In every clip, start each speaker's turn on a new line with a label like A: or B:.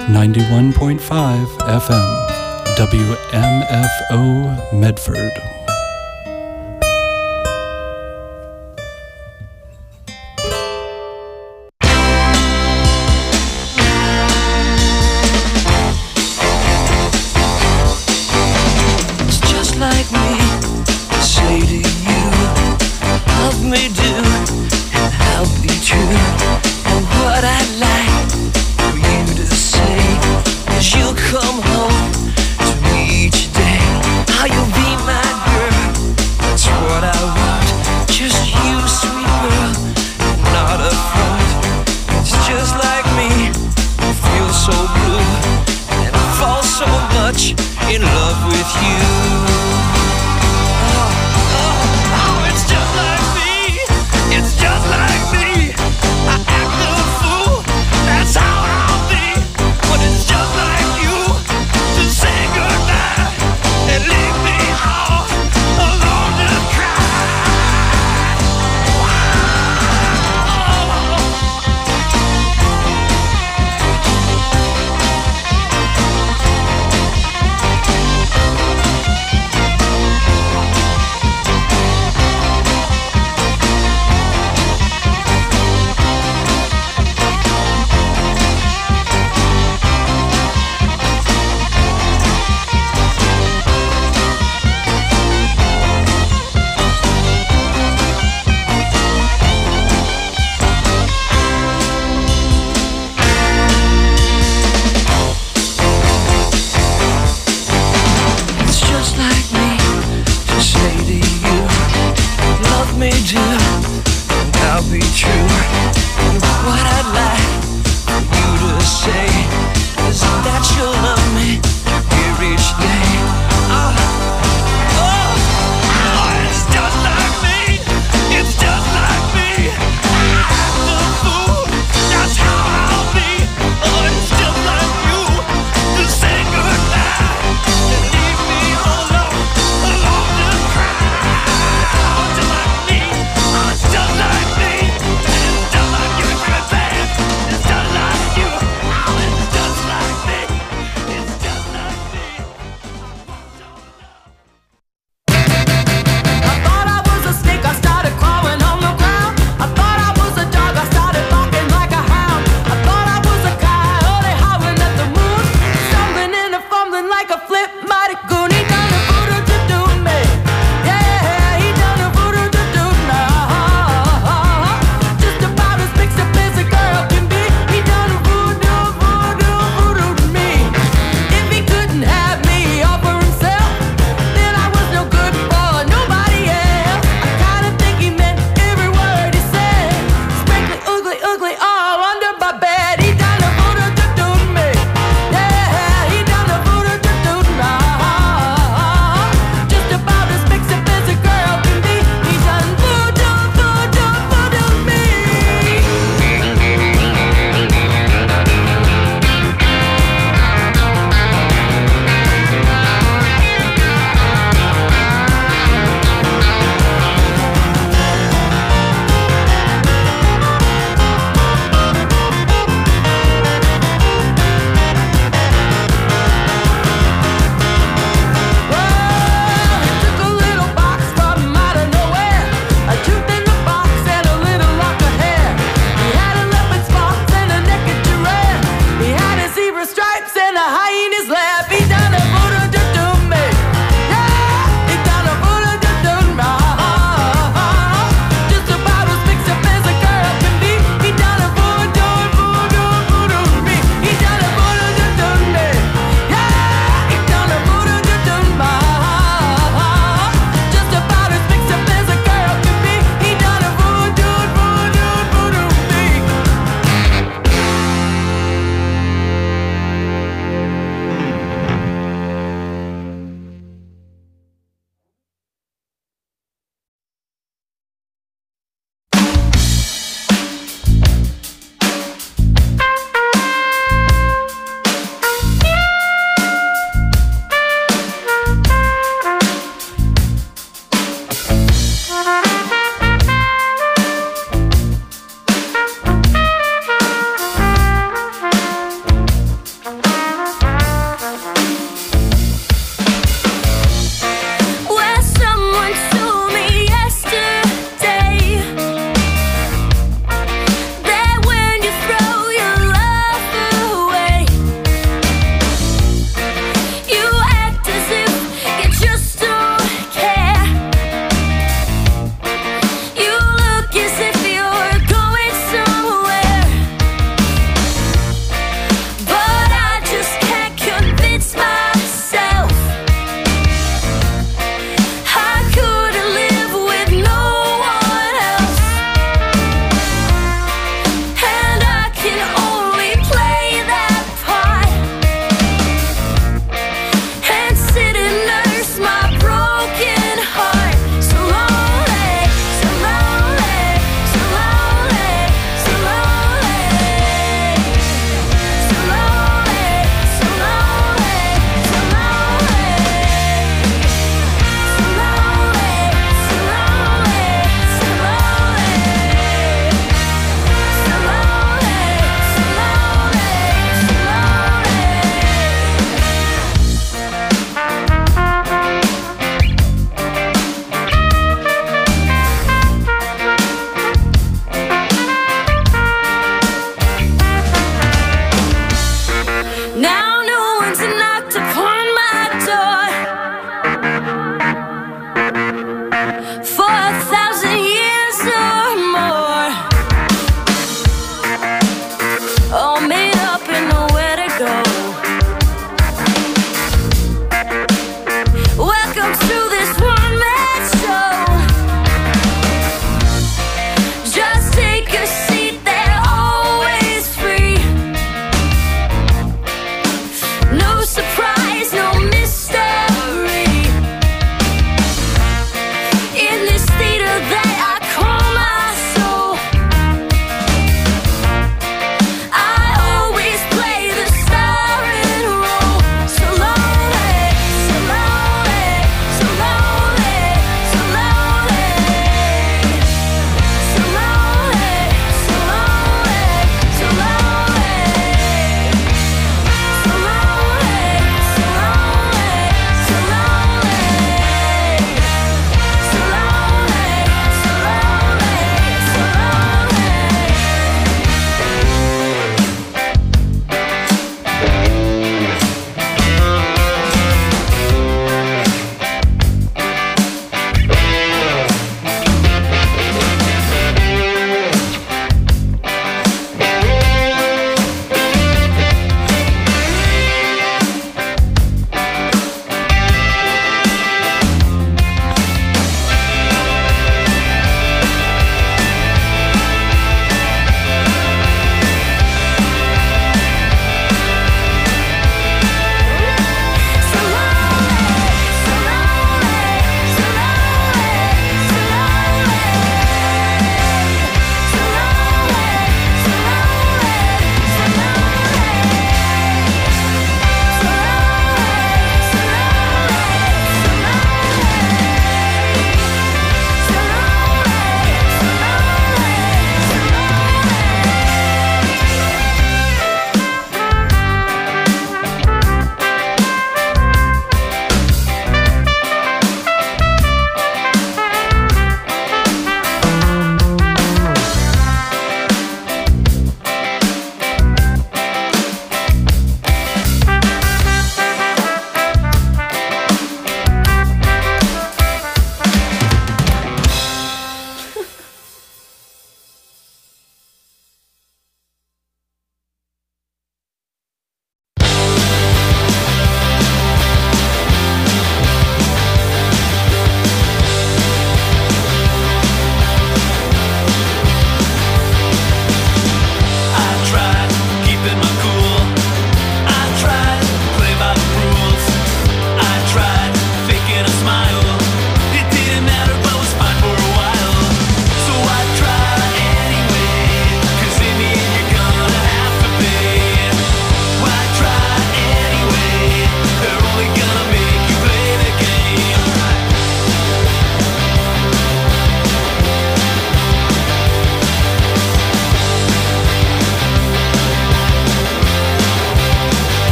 A: 91.5 FM, WMFO Medford.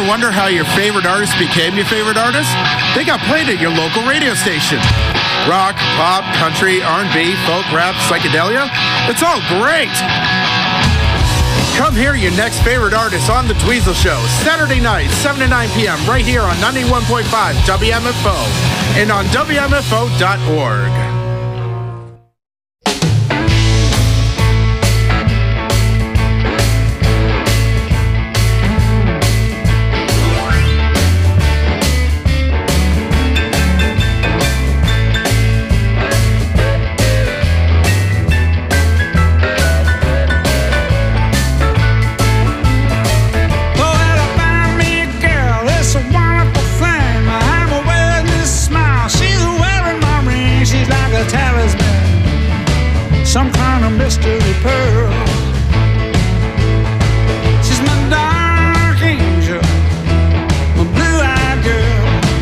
B: wonder how your favorite artist became your favorite artist? They got played at your local radio station. Rock, pop, country, R&B, folk, rap, psychedelia. It's all great. Come hear your next favorite artist on The Dweezil Show, Saturday night, 7 to 9 p.m. right here on 91.5 WMFO and on WMFO.org.
C: Some kind of mystery pearl. She's my dark angel, my blue-eyed girl.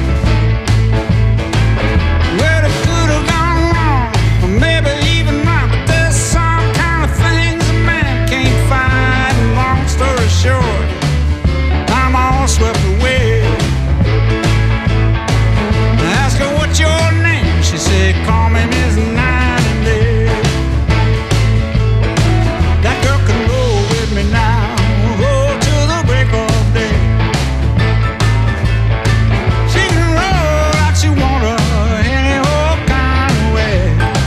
C: Well, it could have gone wrong, or maybe even right, but there's some kind of things a man can't find. And long story short, I'm all swept away. I asked her, what's your name? She said, call me Miss Night and Day. That girl can roll with me now, roll to the break of day. She can roll like she wanna, any old kind of way.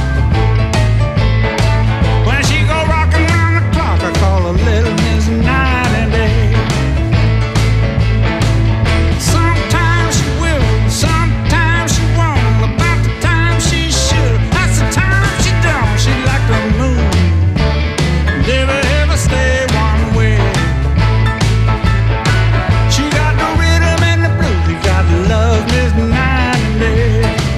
C: When she go rockin' round the clock, I call her Little Miss Night and Day. Sometimes she will, sometimes she won't. About the time she should, that's the time she don't. She like the moon, never ever stay one way. She got the rhythm and the blues, she got the love, Miss Night and Day.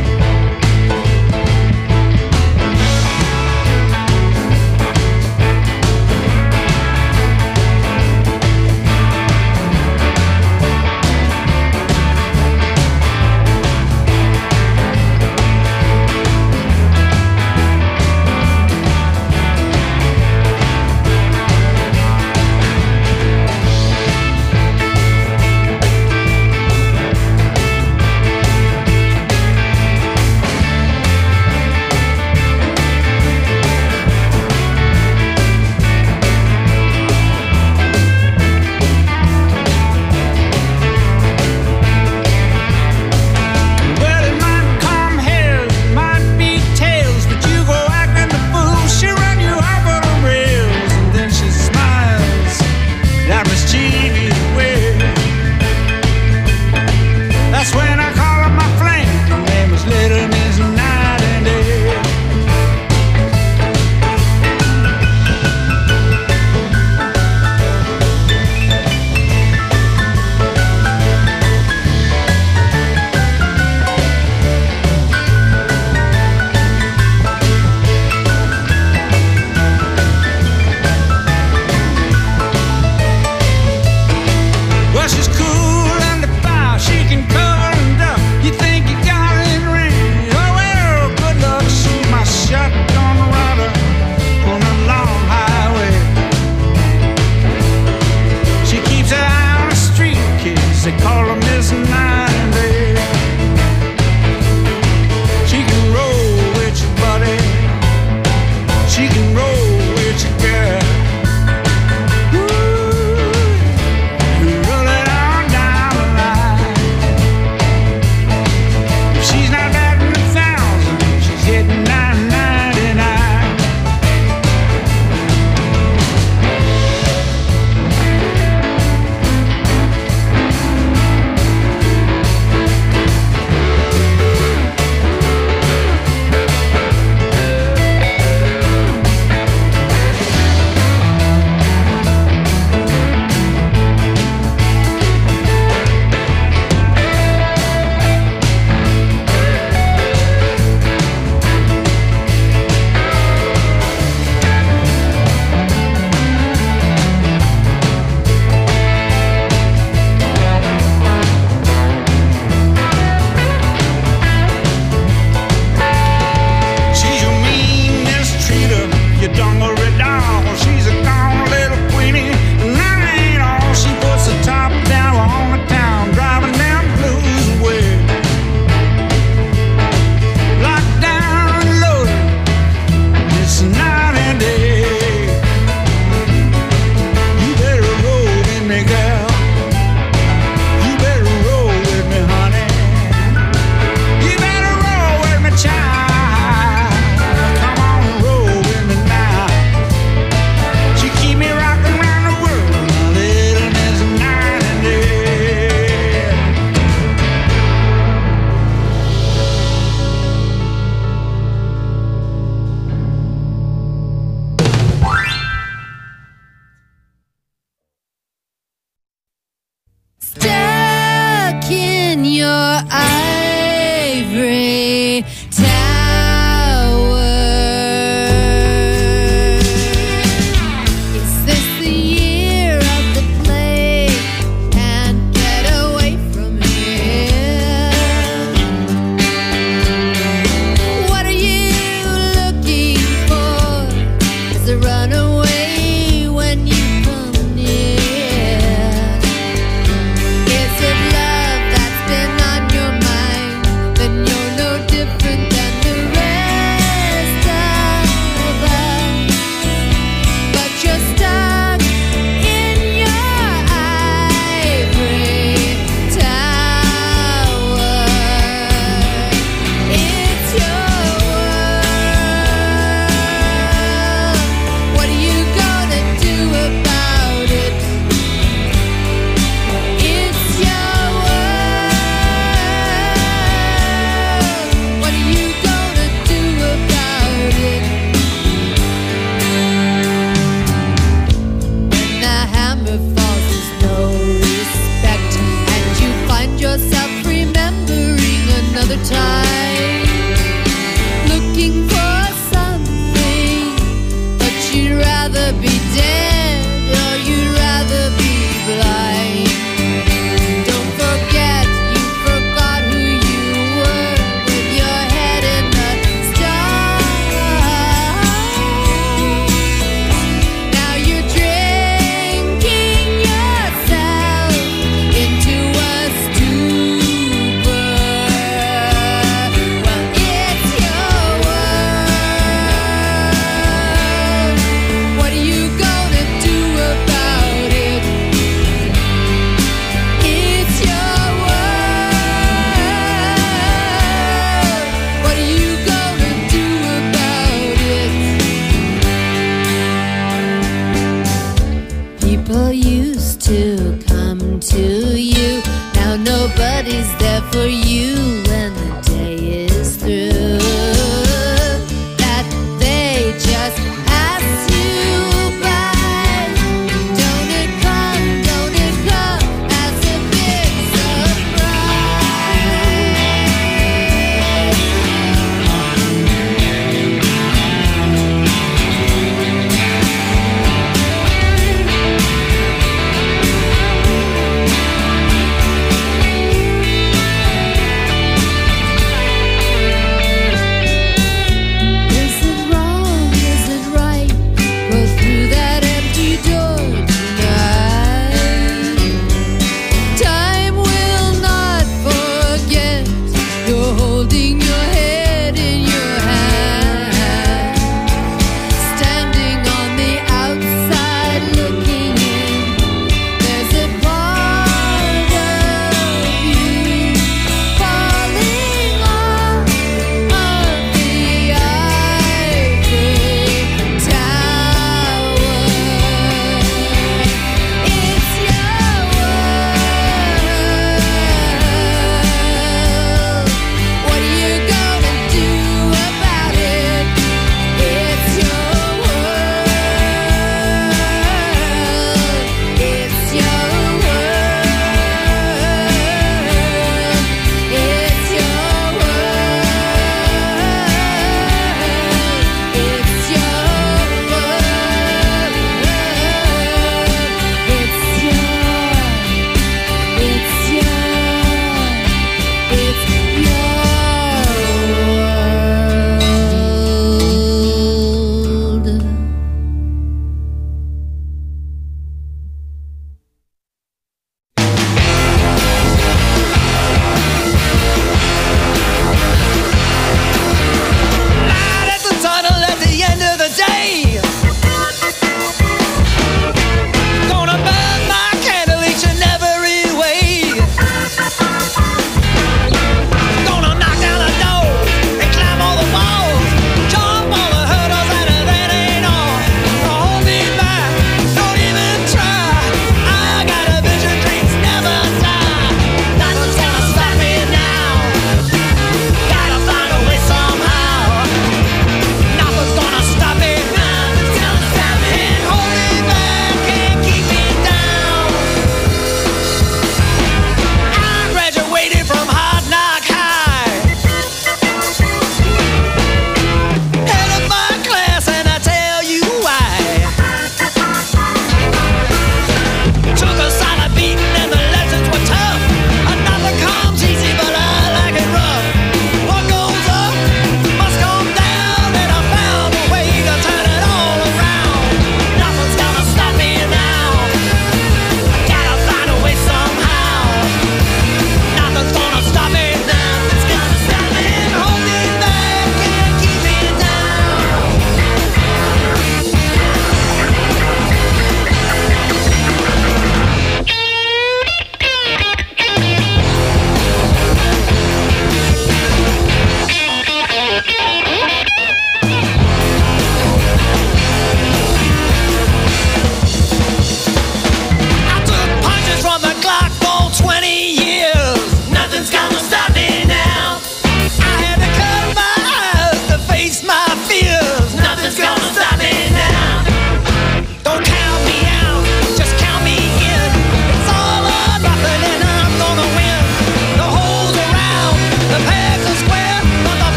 C: Well, it might come heads, it might be tails, but you go acting the fool. She run you off of the rails, and then she smiles that mischievous way. That's when I call her my flame. Her name is Little Miss Night and Day. Well, she's cool and defiant, she can cover and duck. You think you got it ring? Oh well, good luck. She's my shotgun rider on a long highway. She keeps her eye on the street kids, they call her Miss Night and Day. She can roll with your buddy, she can roll with your girl. Roll it on down the line. If she's not batting 1,000, she's hitting 999.
D: rather be dead or you'd rather be blind. Don't forget you forgot who you were with your head in the stars. Now you're drinking yourself into a stupor. Well, it's your world. What are you gonna do about it? It's your world. What are you gonna do about it? People used to come to you. Now nobody's there for you when the day is through. That they just pass you by. Don't it come as a big surprise.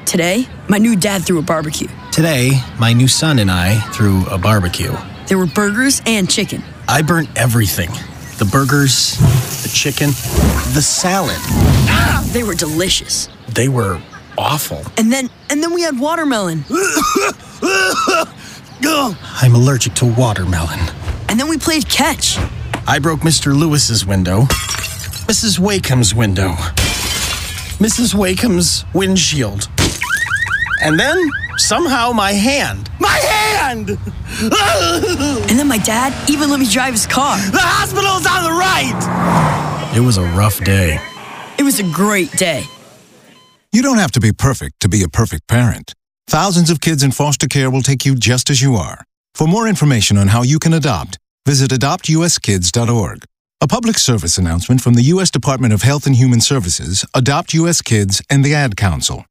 E: Today, my new dad threw a barbecue.
F: Today, my new son and I threw a barbecue.
E: There were burgers and chicken.
F: I burnt everything. The burgers, the chicken, the salad.
E: They were delicious.
F: They were awful.
E: And then we had watermelon.
F: I'm allergic to watermelon.
E: And then we played catch.
F: I broke Mr. Lewis's window, Mrs. Wakeham's window, Mrs. Wakeham's windshield, and then somehow my hand. My hand!
E: And then my dad even let me drive his car.
F: The hospital's on the right! It was a rough day.
E: It was a great day.
G: You don't have to be perfect to be a perfect parent. Thousands of kids in foster care will take you just as you are. For more information on how you can adopt, visit adoptuskids.org. A public service announcement from the U.S. Department of Health and Human Services, Adopt U.S. Kids, and the Ad Council.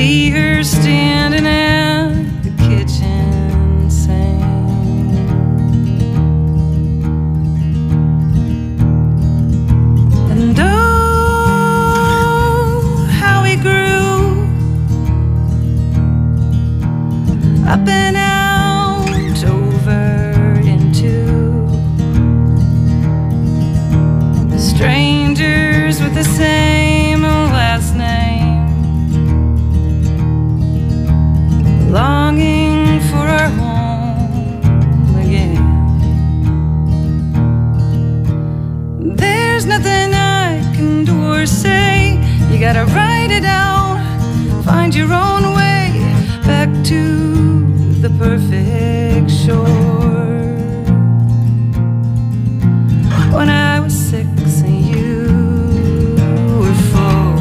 H: see her standing at the kitchen sink. And oh, how he grew up and out over into strangers with the same last name, longing for our home again. There's nothing I can do or say. You gotta write it out, find your own way back to the perfect shore. When I was 6 and you were 4,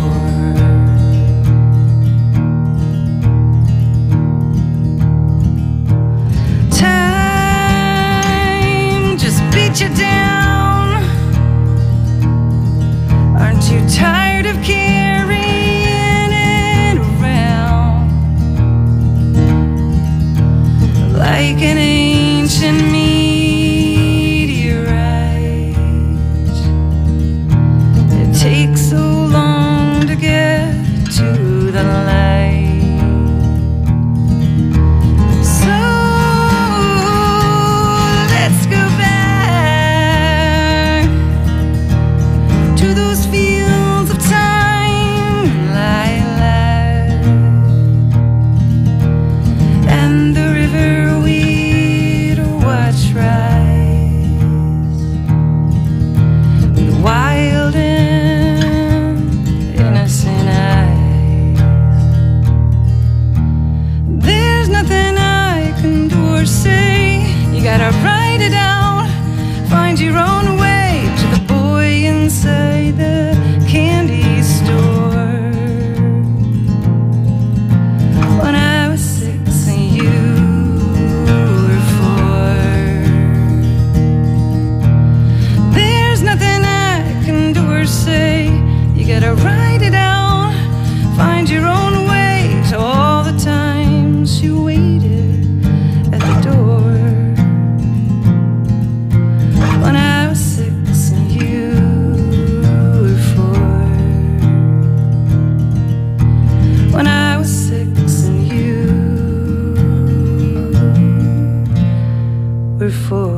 H: time just beat you down. Aren't you tired of carrying it around like an ancient meteorite? It takes so long to get to the light. So let's go back to those fields of time, lilac, and the river we'd watch rise, with wild and innocent eyes. There's nothing I can do or say. You gotta write it out, find your own way to the boy inside the candy store. When I was 6 and you were 4, there's nothing I can do or say. You gotta write it out, find your own way to all the times you waited at the door. When I was 6 and you were 4. When I was 6 and you were 4.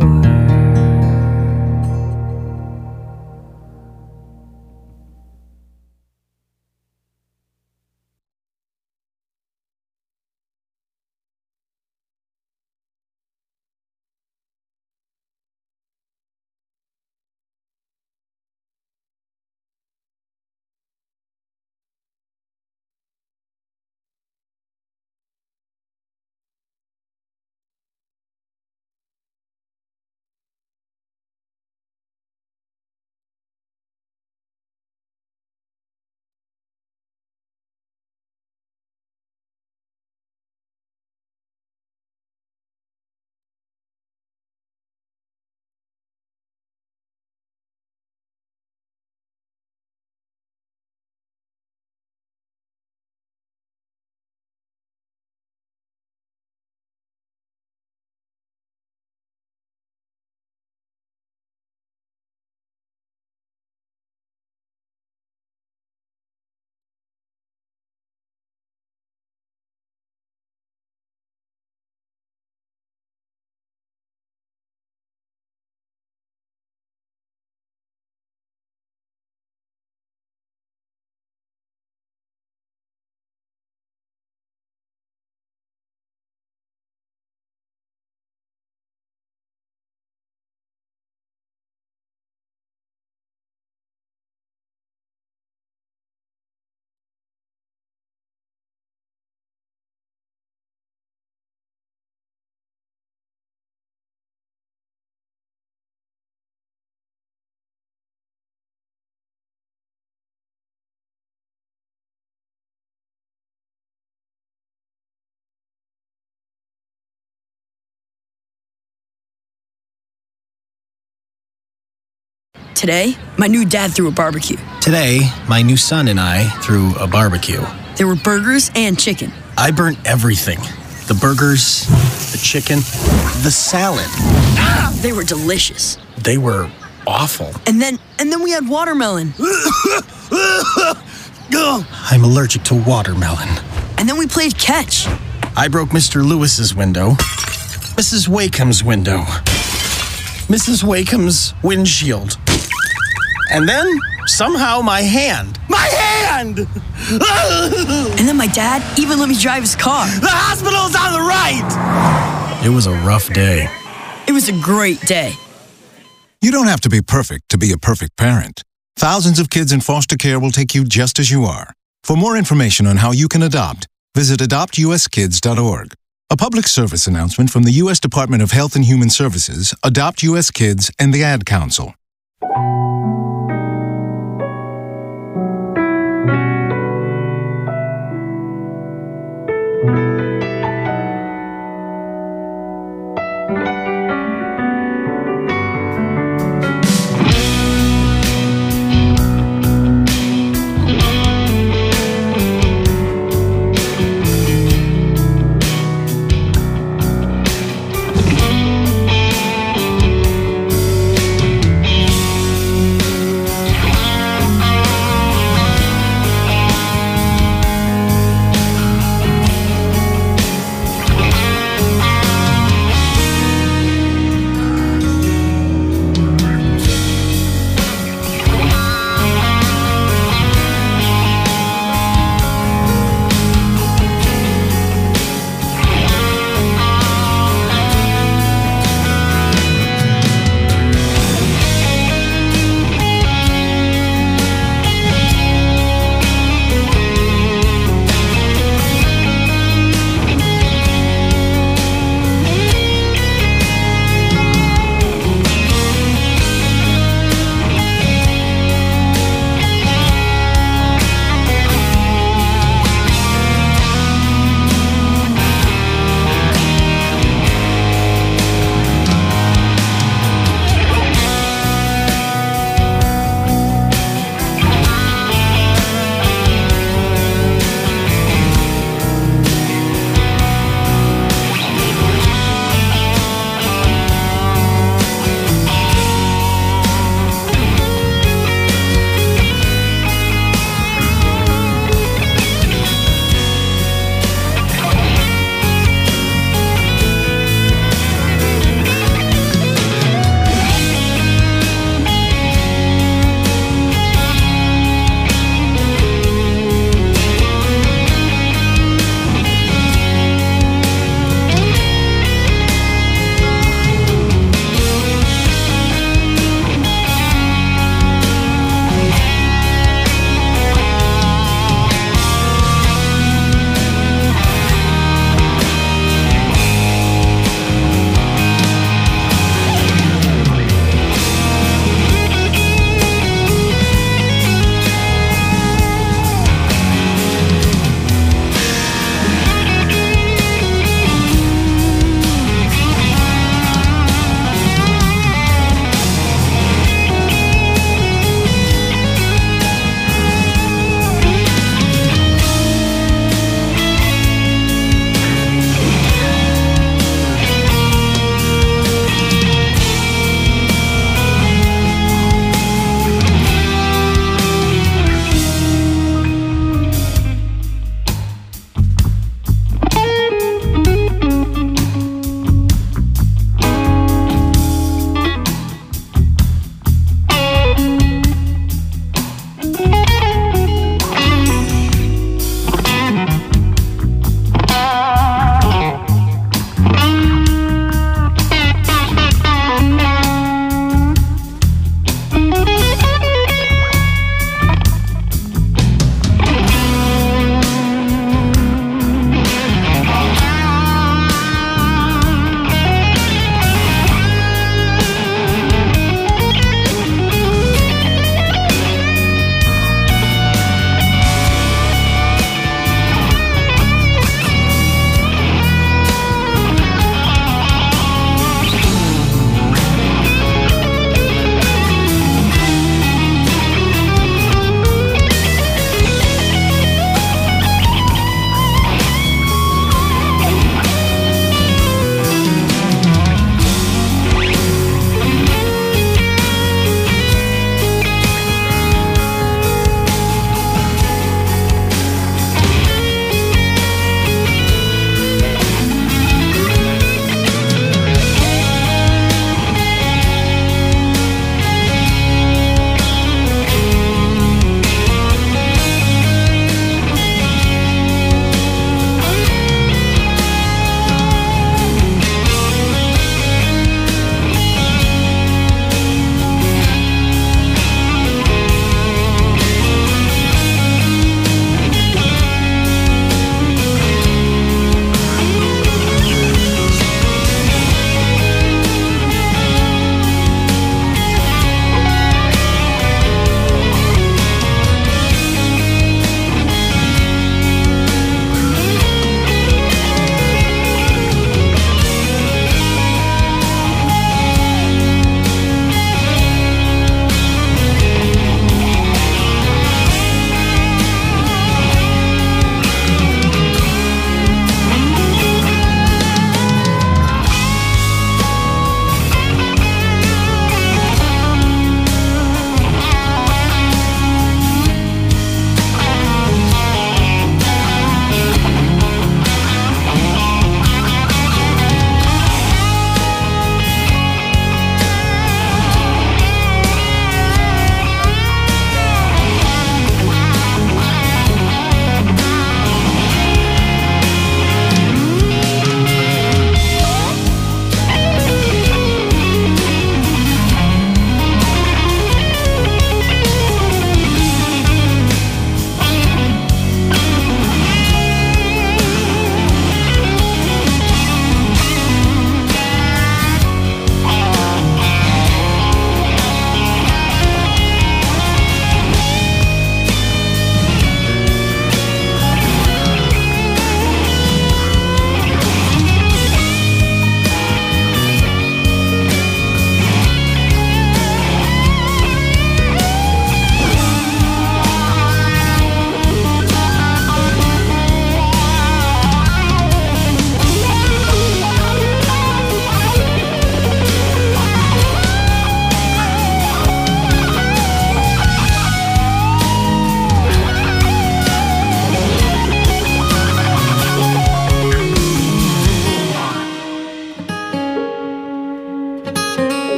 E: Today, my new dad threw a barbecue.
F: Today, my new son and I threw a barbecue.
E: There were burgers and chicken.
F: I burnt everything. The burgers, the chicken, the salad.
E: They were delicious.
F: They were awful.
E: And then we had watermelon.
F: I'm allergic to watermelon.
E: And then we played catch.
F: I broke Mr. Lewis's window, Mrs. Wakeham's window, Mrs. Wakeham's windshield. And then, somehow, my hand. My hand!
E: And then my dad even let me drive his car.
F: The hospital's on the right! It was a rough day.
E: It was a great day.
G: You don't have to be perfect to be a perfect parent. Thousands of kids in foster care will take you just as you are. For more information on how you can adopt, visit adoptuskids.org. A public service announcement from the U.S. Department of Health and Human Services, Adopt U.S. Kids, and the Ad Council.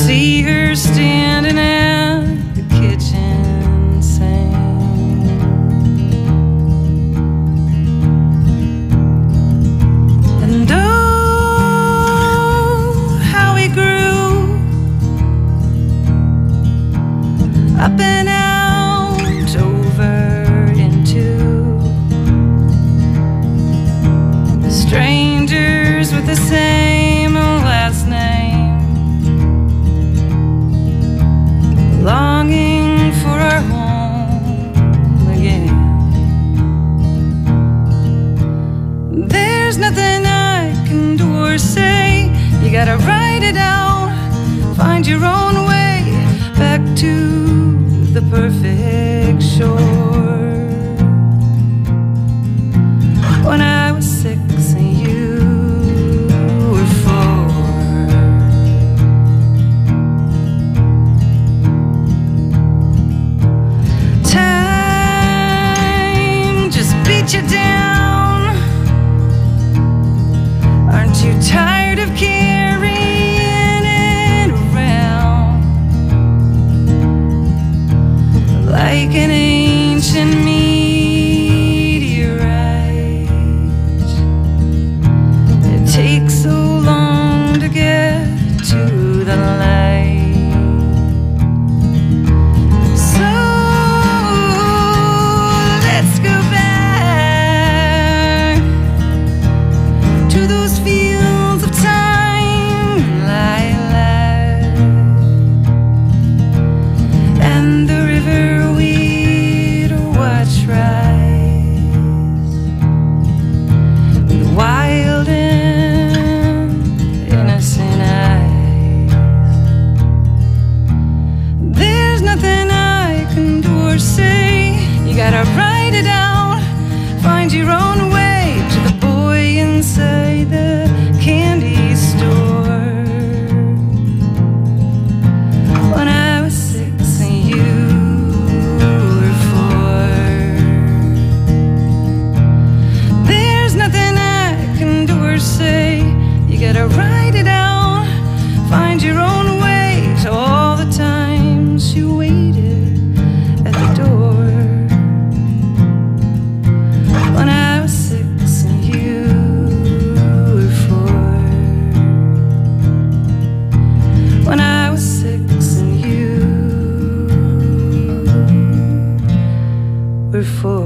H: see her standing at the kitchen sink. And oh, how we grew up and out over into strangers with the same last name, longing for our home again. There's nothing I can do or say. You gotta write it out, find your own way back to the perfect shore. When I was 6 and you were 4, time just beat you down. Aren't you tired of carrying it around like an ancient meteorite? It takes so long to get to the light. So let's go back to those fields of time, lilac, and the river we'd watch rise, with wild and innocent eyes. There's nothing I can do or say. You gotta write it out, find your own way to the boy inside the candy store. When I was 6 and you were 4, there's nothing I can do or say. You gotta write it out, find your own way to all the times you waited at the door. When I was 6 and you were 4. When I was 6 and you were 4.